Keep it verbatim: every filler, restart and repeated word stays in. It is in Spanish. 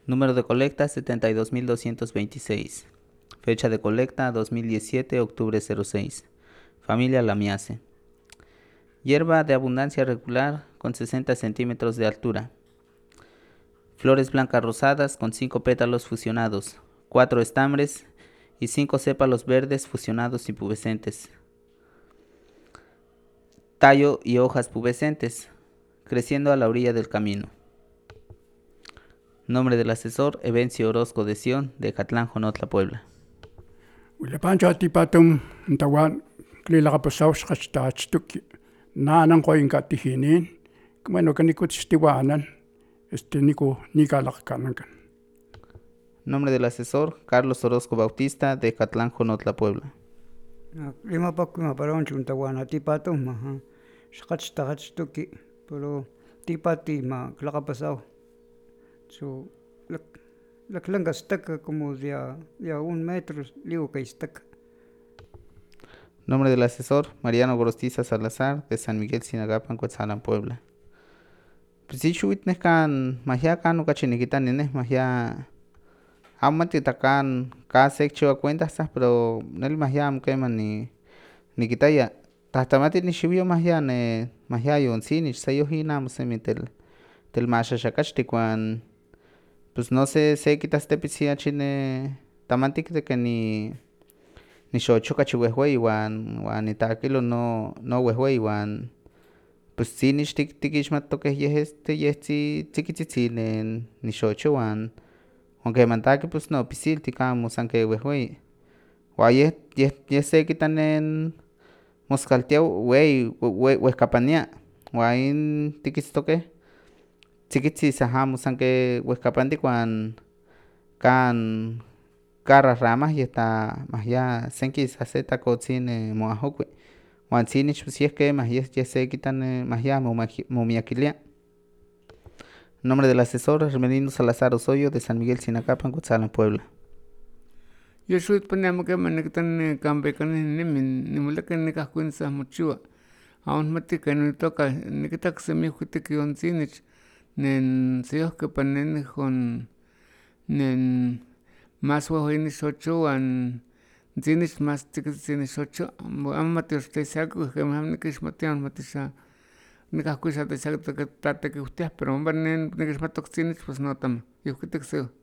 Número de colecta setenta y dos mil doscientos veintiséis. Fecha de colecta dos mil diecisiete, octubre cero seis. Familia Lamiace. Hierba de abundancia regular con sesenta centímetros de altura. Flores blancas rosadas con cinco pétalos fusionados, cuatro estambres y cinco sépalos verdes fusionados y pubescentes. Tallo y hojas pubescentes, creciendo a la orilla del camino. Nombre del asesor: Evencio Orozco de Sion, de Catlán, Jonotla, Puebla. Ulipancha tipatum ntawan klilakapasaus kachtaachtuki naanan koinka tihinin bueno kanikutztiwanan este niku nikalakkanankan. Nombre del asesor: Carlos Orozco Bautista, de Catlán, Jonotla, Puebla. Lima pakuma paron chuntawana tipatum ha skachtaachtuki pero tipati ma klakapasau so la clanga estaca como de a, de a un metro, digo que estaca. Nombre del asesor: Mariano Gorostiza Salazar, de San Miguel Sinagapan, Coetzalan, Puebla. Pues si chuit nescan magia cano cachiniquitan nenes magia amati tacan cada seccho a cuentas pero nel magia amkeman ni ni quitaya tahtamati ni shibio magia ne magia yon sinich sayo hinam semitel tel masha shakachti cuan pues no sé se quitas tepisia chine tamantik de que ni ni xocho cachihuehue iguan iguan ni taquilo no no huehue iguan pues sí ni tik tikixmatokeh yeh este yehtzi tzikitzitzi nen ni xocho wan aunque mantaki pues no pisiltik amo san ke huehue ua yeh yeh yeh se kita nen moskaltia wei wehkapania ua in tikitztokeh tzikitzi san amo san ke wehkapantik wan kan kan rahrama yeta mahya senki sa se takotzin moahokui wan tzinich pues yeh kemah yeh yeh se kita mahya momiakilia. Nombre del asesor: Hermenino Salazar Osoyo, de San Miguel Sinakapan, Coetzalan, Puebla. Yo xuit panemo que manikitan kampekan nimin nimulaka nikahkuin sa mochiwa aun matika nitoka nikitak semihuitik yon tzinich nen seyohke panen jon nen más huehueyin xocho wan tzinich más tzikitzin xocho amo matiochtesiako kemah amo nikixmatia amo matisha nikahkuis sa tatekiwtiah pero ompa nen nikixmatok tzinich pues no tama yohkitik se